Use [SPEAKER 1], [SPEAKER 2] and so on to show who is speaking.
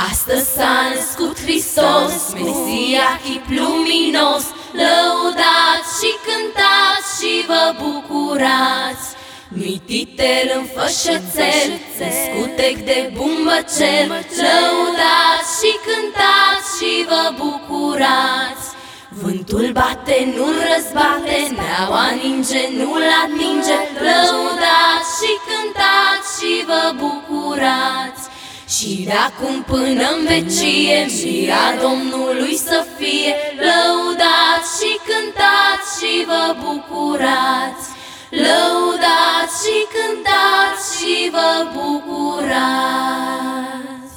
[SPEAKER 1] Astăzi s-a născut Hristos, Mesia chip luminos. Lăudați și cântați și vă bucurați. Mititel înfășățel, scutec de bumbăcel. Lăudați și cântați și vă bucurați. Vântul bate, nu-l răzbate, neaua ninge, nu-l atinge. Lăudați și cântați și vă bucurați. Și de acum până-n vecie, mira Domnului să fie. Lăudați și cântați și vă bucurați. Lăudați și cântați și vă bucurați.